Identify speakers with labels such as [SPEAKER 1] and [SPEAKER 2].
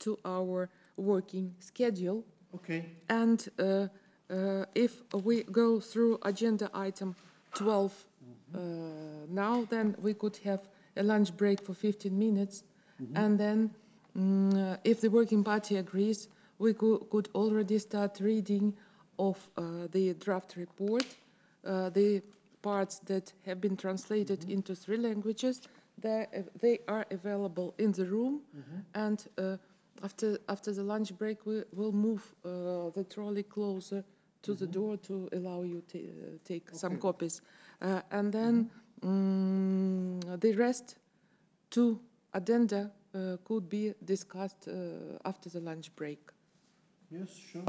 [SPEAKER 1] to our working schedule.
[SPEAKER 2] Okay.
[SPEAKER 1] And if we go through agenda item 12 now, then we could have a lunch break for 15 minutes. And then if the working party agrees, we could already start reading of the draft report, the parts that have been translated into 3 languages. They are available in the room, and after the lunch break, we will move the trolley closer to the door to allow you to take some copies. And then the rest 2 addenda could be discussed after the lunch break.
[SPEAKER 2] Yes, sure.